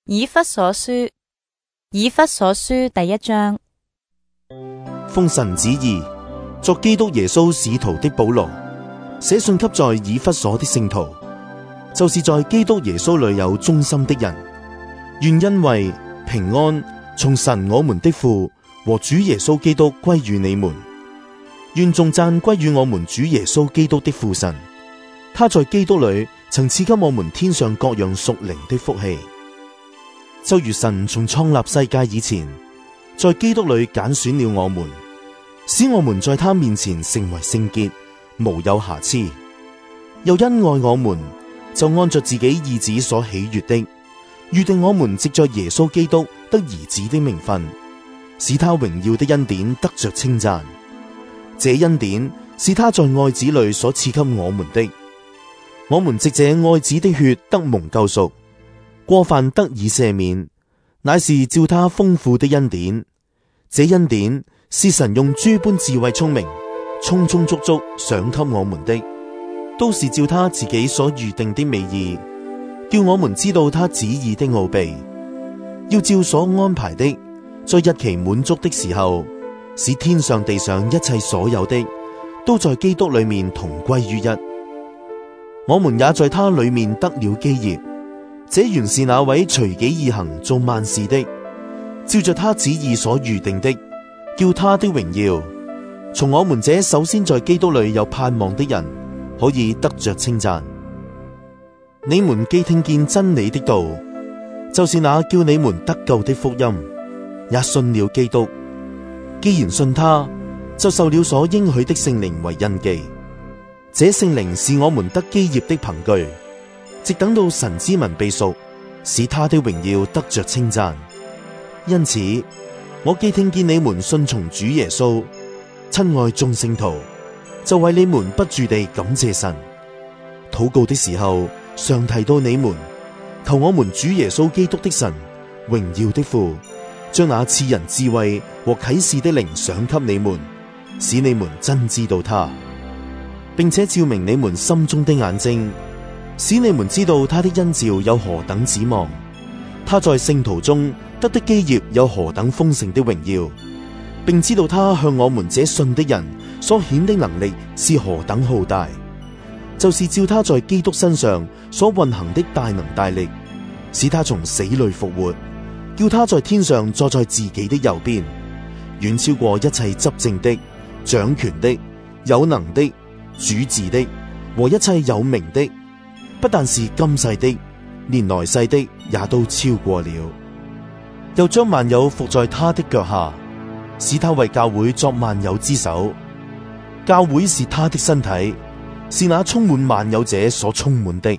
以弗所書第一章。 奉神旨意，作基督耶穌使徒的保羅，寫信給在以弗所的聖徒，就是在基督耶穌裏有忠心的人，願恩惠平安從神我們的父和主耶穌基督歸於你們。願頌讚歸於我們主耶穌基督的父神，他在基督裏曾賜給我們天上各樣屬靈的福氣，就如神從創立世界以前，在基督裏揀選了我們，使我們在他面前成為聖潔，無有瑕疵。又因愛我們，就按着自己意旨所喜悅的，預定我們藉着耶穌基督得兒子的名分，使他榮耀的恩典得着稱讚。這恩典是他在愛子裏所賜給我們的，我們藉這愛子的血得蒙救贖，過犯得以赦免，乃是照他豐富的恩典。這恩典是神用諸般智慧聰明，充充足足賞給我們的，都是照他自己所預定的美意，叫我們知道他旨意的奧秘，要照所安排的，在日期滿足的時候，使天上地上一切所有的，都在基督裏面同歸於一。我們也在他裏面得了基業，這原是那位隨己意行做萬事的，照着他旨意所預定的，叫他的榮耀從我們這首先在基督裏有盼望的人可以得着稱讚。你們既聽見真理的道，就是那叫你們得救的福音，也信了基督。既然信他，就受了所應許的聖靈為印記。這聖靈是我們得基業的憑據，直等到神之民被贖，使他的榮耀得着稱讚。因此，我既聽見你們信從主耶穌，親愛眾聖徒，就為你們不住地感謝神。禱告的時候，常提到你們，求我們主耶穌基督的神，榮耀的父，將那賜人智慧和啟示的靈賞給你們，使你們真知道他，並且照明你們心中的眼睛，使你們知道他的恩召有何等指望，他在聖徒中得的基業有何等豐盛的榮耀，並知道他向我們這信的人所顯的能力是何等浩大，就是照他在基督身上所運行的大能大力，使他從死裏復活，叫他在天上坐在自己的右邊，遠超過一切執政的、掌權的、有能的、主治的和一切有名的，不但是今世的，連來世的也都超過了。又將萬有伏在他的腳下，使他為教會作萬有之首。教會是他的身體，是那充滿萬有者所充滿的。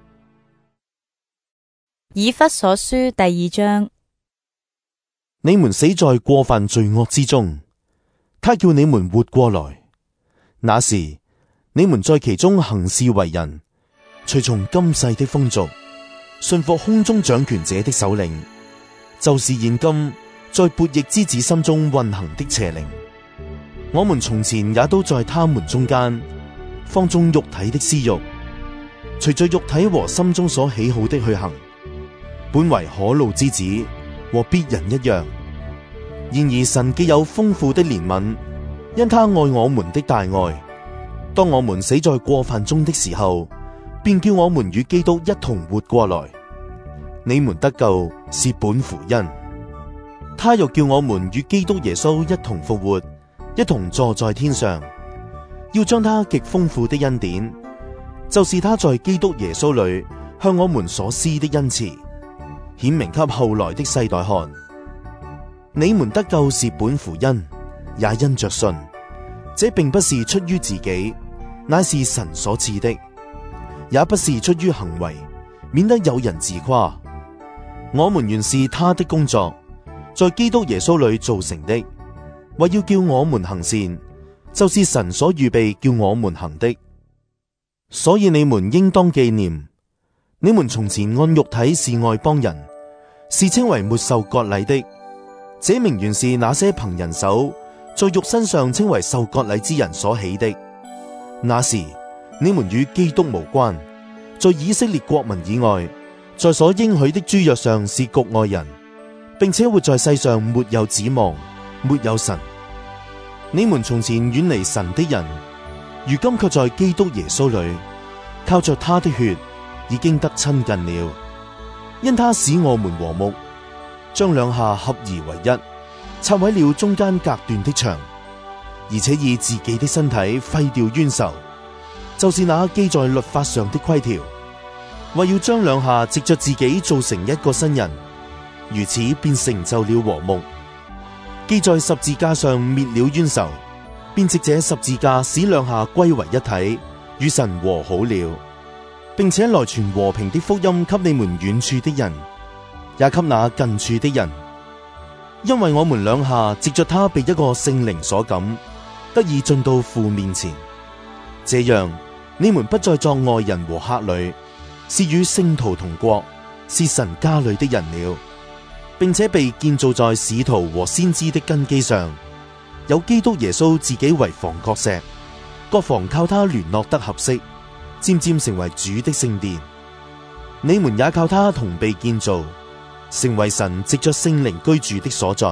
以弗所書第二章。 你們死在過犯罪惡之中，他叫你們活過來。那時你們在其中行事為人，隨從今世的風俗，順服空中掌權者的首領，就是現今在悖逆之子心中運行的邪靈。我們從前也都在他們中間，放縱肉體的私欲，隨着肉體和心中所喜好的去行，本為可怒之子，和別人一樣。然而神既有豐富的憐憫，因他愛我們的大愛，當我們死在過犯中的時候，便叫我們與基督一同活過來。你們得救是本乎恩，他又叫我們與基督耶穌一同復活，一同坐在天上，要將他極豐富的恩典，就是他在基督耶穌裏向我們所施的恩慈，顯明給後來的世代看。你們得救是本乎恩，也因着信。這並不是出於自己，乃是神所賜的；也不是出於行為，免得有人自誇。我們原是他的工作，在基督耶穌裏造成的，為要叫我們行善，就是神所預備叫我們行的。所以你們應當紀念，你們從前按肉體是外邦人，是稱為沒受割禮的。這名原是那些憑人手在肉身上稱為受割禮之人所起的。那時你們與基督無關，在以色列國民以外， 在所應許的諸約上是局外人，並且活在世上沒有指望，沒有神。你們從前遠離神的人，如今卻在基督耶穌裏，靠着他的血已經得親近了。因他使我們和睦，將兩下合而為一，拆毀了中間隔斷的牆，而且以自己的身體廢掉冤仇，就是那記在律法上的規條，為要將兩下藉着自己造成一個新人，如此便成就了和睦。既在十字架上滅了冤仇，便藉這十字架使兩下歸為一體，與神和好了，並且來傳和平的福音給你們遠處的人，也給那近處的人。因為我們兩下藉着他被一個聖靈所感，得以進到父面前，這樣你們不再作外人和客旅，是與聖徒同國，是神家裏的人了，並且被建造在使徒和先知的根基上，有基督耶穌自己為房角石，各房靠他聯絡得合適，漸漸成為主的聖殿。你們也靠他同被建造，成為神藉着聖靈居住的所在。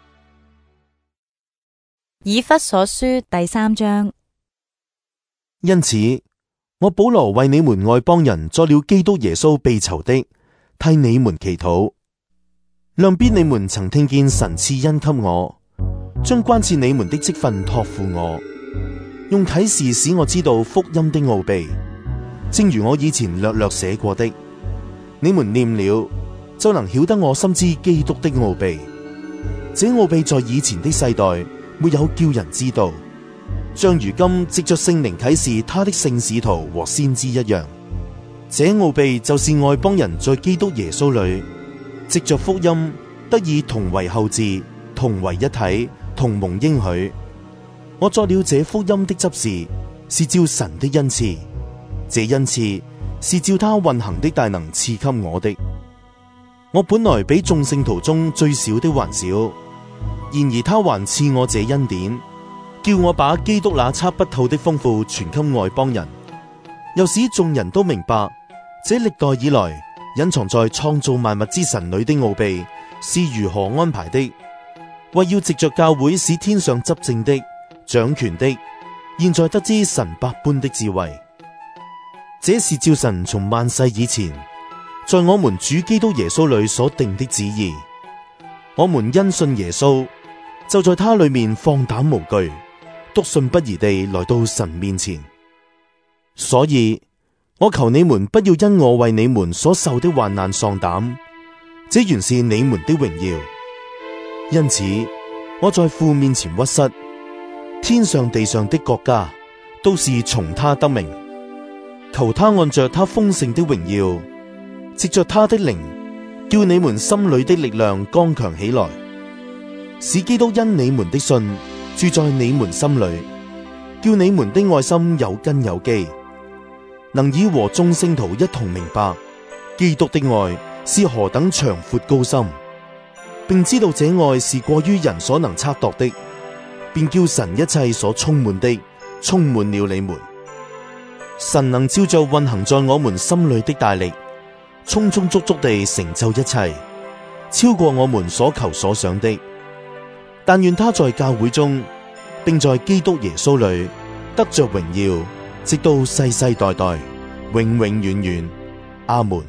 以弗所書第3章。 因此，我保羅為你們外邦人作了基督耶穌被囚的，替你們祈禱。諒必你們曾聽見神賜恩給我，將關切你們的職分託付我，用啟示使我知道福音的奧秘，正如我以前略略寫過的。你們念了，就能曉得我深知基督的奧秘。這奧秘在以前的世代沒有叫人知道，像如今藉着聖靈啟示他的聖使徒和先知一樣。這奧秘就是外邦人在基督耶穌裏，藉着福音得以同為後嗣，同為一體，同蒙應許。我作了這福音的執事，是照神的恩賜，這恩賜是照他運行的大能賜給我的。我本來比眾聖徒中最小的還小，然而他還賜我這恩典，叫我把基督那測不透的豐富傳給外邦人，又使眾人都明白這歷代以來隱藏在創造萬物之神裏的奧秘是如何安排的，為要藉着教會使天上執政的、掌權的，現在得知神百般的智慧。這是照神從萬世以前，在我們主基督耶穌裏所定的旨意。我們因信耶穌，就在他裏面放膽無懼，篤信不疑地來到神面前。所以我求你們不要因我為你們所受的患難喪膽，這原是你們的榮耀。因此我在父面前屈膝，天上地上的國家都是從他得名，求他按着他豐盛的榮耀，藉着他的靈，叫你們心裏的力量剛強起來，使基督因你們的信住在你們心裏，叫你們的愛心有根有基，能以和眾聖徒一同明白基督的愛是何等長闊高深，並知道這愛是過於人所能測度的，便叫神一切所充滿的充滿了你們。神能照着運行在我們心裏的大力，充充足足地成就一切，超過我們所求所想的。但願他在教會中，並在基督耶穌裏得着榮耀，直到世世代代，永永遠遠。阿門。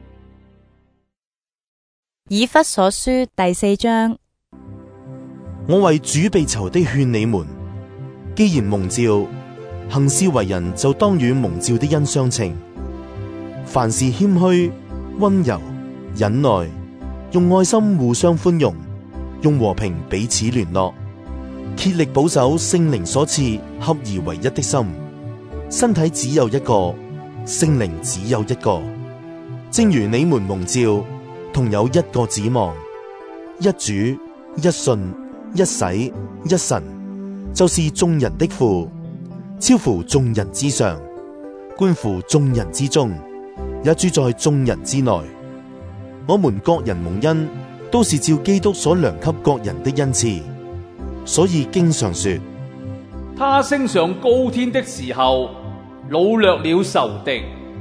以弗所書第4章。 我為主被囚的勸你們，既然蒙召，行事為人就當與蒙召的恩相稱。凡事謙虛、溫柔、忍耐，用愛心互相寬容，用和平彼此聯絡，竭力保守聖靈所賜合而為一的心。身體只有一個，聖靈只有一個，正如你們蒙召，同有一個指望，一主、一信、一洗、一神，就是眾人的父，超乎眾人之上，觀乎眾人之中，也住在眾人之內。我們各人蒙恩，都是照基督所量給各人的恩賜，所以經上說， 他升上高天的時候，擄掠了仇敵，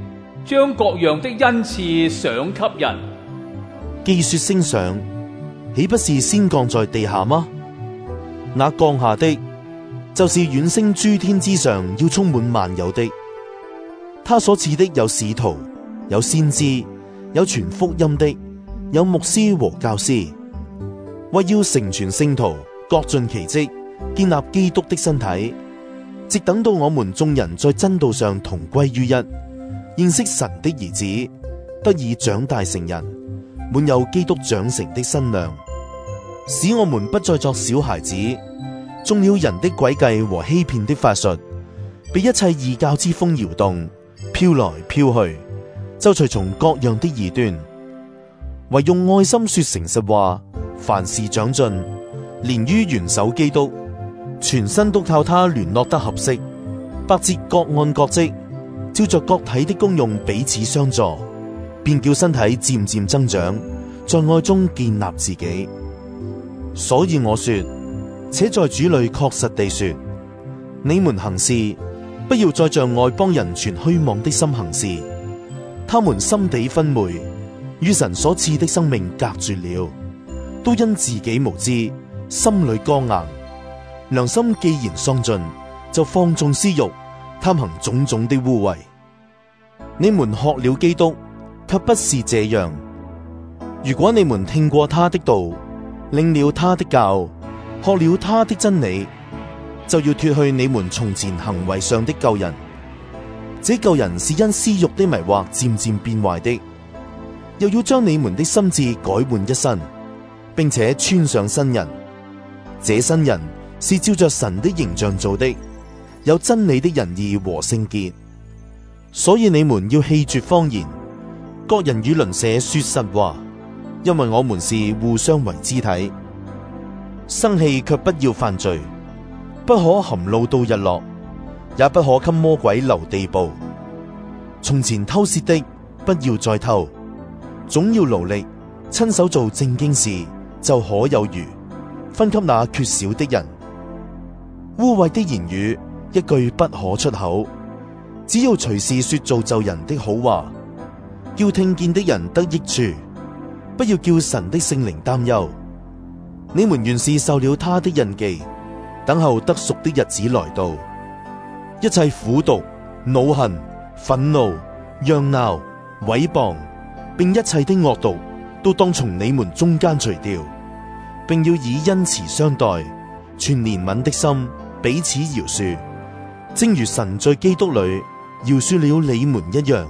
將各樣的恩賜賞給人。 既說升上，豈不是先降在地下嗎？那降下的，就是遠升諸天之上，要充滿萬有的。他所賜的有使徒，有先知，有傳福音的，有牧師和教師，為要成全聖徒，各盡其職，建立基督的身體，直等到我們眾人在真道上同歸於一，認識神的兒子，得以長大成人，滿有基督長成的身量，使我們不再作小孩子，中了人的詭計和欺騙的法術，被一切異教之風搖動，飄來飄去，就隨從各樣的異端。唯用愛心說誠實話，凡事長進，連於元首基督，全身都靠他聯絡得合適，百節各按各職，照着各體的功用彼此相助，便叫身體漸漸增長，在愛中建立自己。所以我說，且在主裏確實地說，你們行事不要再像外邦人存虛妄的心行事，他們心地昏昧，與神所賜的生命隔絕了，都因自己無知，心裏剛硬，良心既然喪盡，就放縱私欲，貪行種種的污穢。你們學了基督，卻不是這樣。如果你們聽過他的道，領了他的教，學了他的真理，就要脫去你們從前行為上的舊人。這舊人是因私欲的迷惑漸漸變壞的，又要將你們的心志改換一新，並且穿上新人。這新人是照着神的形象做的，有真理的仁義和聖潔。所以你們要棄絕謊言，各人與鄰舍說實話，因為我們是互相為肢體。生氣卻不要犯罪，不可含怒到日落，也不可給魔鬼留地步。從前偷竊的，不要再偷，總要勞力，親手做正經事，就可有餘，分給那缺少的人。污穢的言語一句不可出口，只要隨時說造就人的好話，叫聽見的人得益處，不要叫神的聖靈擔憂。你們原是受了他的印記，等候得贖的日子來到。一切苦毒、惱恨、憤怒、嚷鬧、毀謗，並一切的惡毒，都當從你們中間除掉，並要以恩慈相待，存憐憫的心，彼此饒恕，正如神在基督裏饒恕了你們一樣。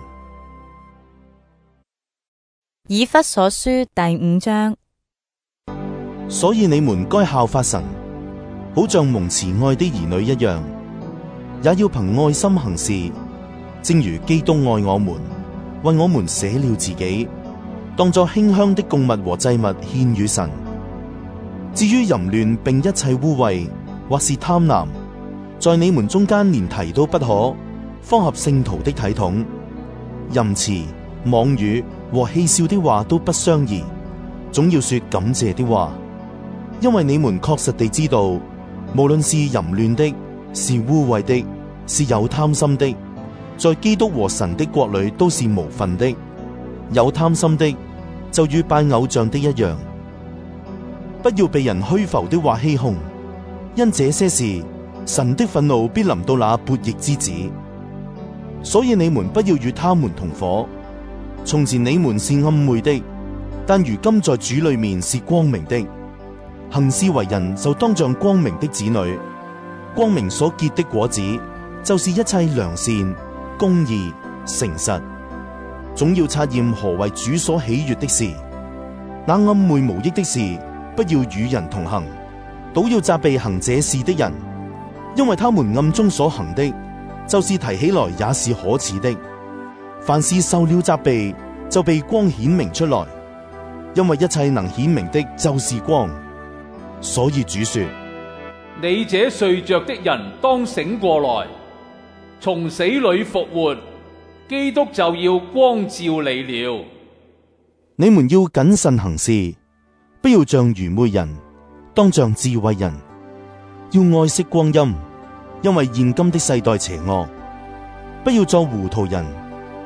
以弗所書第5章。 所以你們該效法神，好像蒙慈愛的兒女一樣，也要憑愛心行事，正如基督愛我們，為我們捨了自己，當作馨香的供物和祭物獻與神。至於淫亂並一切污穢，或是貪婪，在你們中間連提都不可，方合聖徒的體統。淫詞、妄語和戲笑的話都不相宜，總要說感謝的話。因為你們確實地知道，無論是淫亂的，是污穢的，是有貪心的，在基督和神的國裏都是無分的。有貪心的，就與拜偶像的一樣。不要被人虛浮的話欺哄，因這些事，神的憤怒必臨到那悖逆之子。所以你們不要與他們同伙。從前你們是暗昧的，但如今在主裏面是光明的。行事為人就當像光明的子女，光明所結的果子就是一切良善、公義、誠實。總要察驗何為主所喜悅的事。那暗昧無益的事，不要與人同行，倒要責備行這事的人，因為他們暗中所行的，就是提起來也是可恥的。凡事受了責備，就被光顯明出來，因為一切能顯明的就是光。所以主說： 你這睡着的人當醒過來，從死裏復活，基督就要光照你了。 你們要謹慎行事，不要像愚昧人，當像智慧人。要愛惜光陰，因為現今的世代邪惡。不要作糊塗人，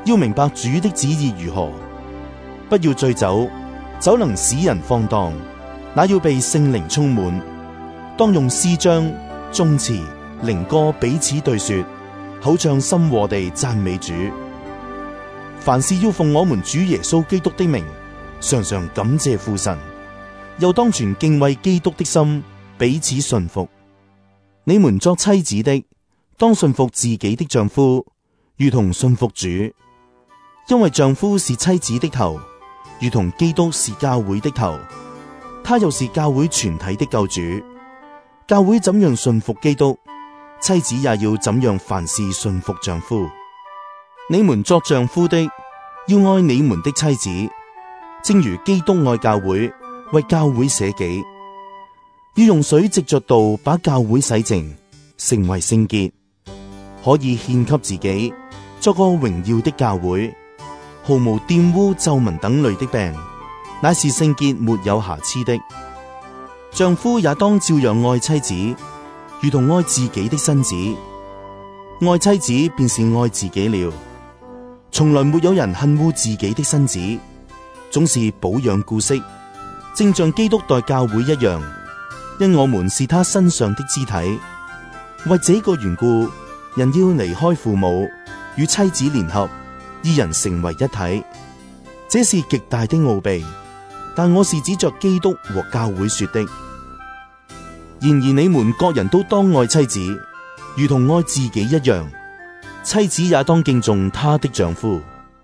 要明白主的旨意如何。不要醉酒，酒能使人放蕩，那要被聖靈充滿。當用詩章、頌詞、靈歌彼此對說，口唱心和地讚美主。凡事要奉我們主耶穌基督的名，常常感謝父神，又當存敬畏基督的心，彼此順服。你們作妻子的，當順服自己的丈夫，如同順服主，因為丈夫是妻子的頭，如同基督是教會的頭，他又是教會全體的救主。教會怎樣順服基督，妻子也要怎樣凡事順服丈夫。你們作丈夫的，要愛你們的妻子，正如基督愛教會，為教會捨己，要用水藉着道把教會洗淨，成為聖潔，可以獻給自己，作個榮耀的教會，毫無玷污、皺紋等類的病，乃是聖潔沒有瑕疵的。丈夫也當照樣愛妻子，如同愛自己的身子。愛妻子便是愛自己了。從來沒有人恨惡自己的身子，總是保養顧惜，正像基督待教會一樣，因我們是他身上的肢體。為這個緣故，人要離開父母，與妻子聯合，二人成為一體。這是極大的奧秘，但我是指着基督和教會說的。然而你們各人都當愛妻子，如同愛自己一樣，妻子也當敬重她的丈夫。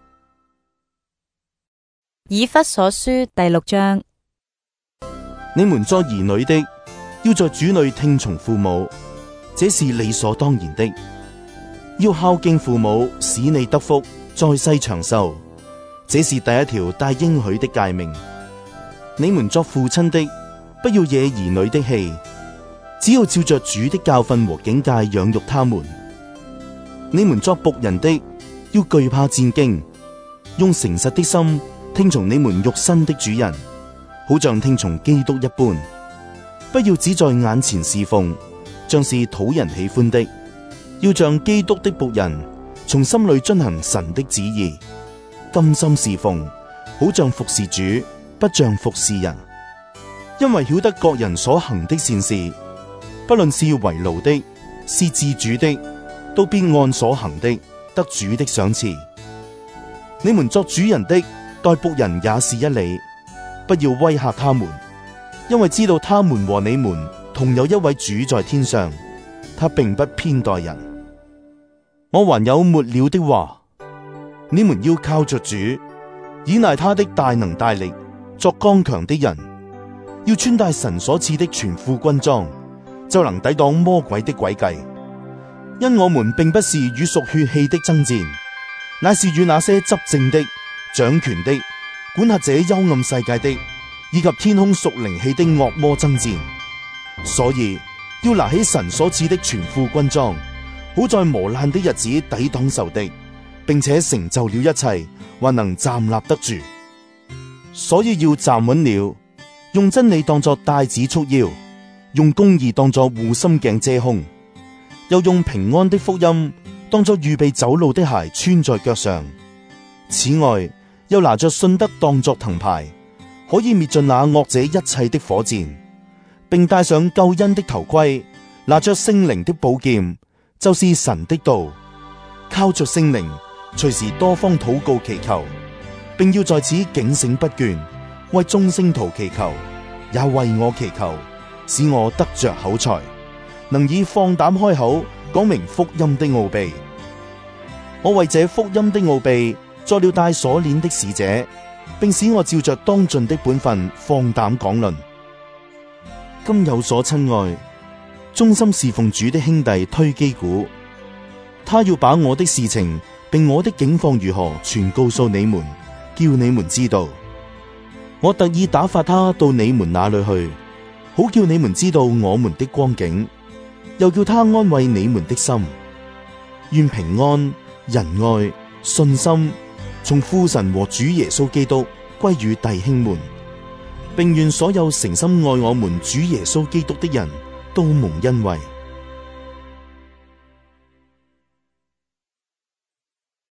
以弗所書第6章。 你們作兒女的，要在主裏聽從父母，這是理所當然的。要孝敬父母，使你得福，在世長壽，這是第一條帶應許的誡命。你們作父親的，不要惹兒女的氣，只要照着主的教訓和警戒養育他們。你們作僕人的，要懼怕戰兢，用誠實的心聽從你們肉身的主人，好像聽從基督一般。不要只在眼前侍奉，像是討人喜歡的，要像基督的僕人，從心裏遵行神的旨意，甘心侍奉，好像服侍主，不像服侍人。因為曉得各人所行的善事，不論是為奴的，是自主的，都必按所行的得主的賞賜。你們作主人的，待僕人也是一理，不要威嚇他們，因為知道他們和你們同有一位主在天上，他並不偏待人。我還有末了的話，你們要靠着主，倚賴他的大能大力，作剛強的人，要穿戴神所賜的全副軍裝，就能抵擋魔鬼的詭計。因我們並不是與屬血氣的爭戰，乃是與那些執政的、掌權的、管轄這幽暗世界的，以及天空屬靈氣的惡魔爭戰。所以要拿起神所賜的全副軍裝，好在磨難的日子抵擋仇敵，並且成就了一切，還能站立得住。所以要站穩了，用真理當作帶子束腰，用公義當作護心鏡遮胸，又用平安的福音當作預備走路的鞋穿在腳上。此外，又拿着信德當作藤牌，可以滅盡那惡者一切的火箭，並戴上救恩的頭盔，拿着聖靈的寶劍，就是神的道，靠着聖靈隨時多方禱告祈求，並要在此警醒不倦，為眾聖徒祈求，也為我祈求，使我得着口才，能以放膽開口講明福音的奧秘。我為這福音的奧秘作了帶鎖鏈的使者，並使我照着當盡的本分放膽講論。今有所親愛、忠心侍奉主的兄弟推基古，他要把我的事情並我的境況如何全告訴你們，叫你們知道。我特意打發他到你們那裏去，好叫你們知道我們的光景，又叫他安慰你們的心。願平安、仁愛、信心從父神和主耶穌基督歸於弟兄們，並願所有誠心愛我們主耶穌基督的人都蒙恩惠。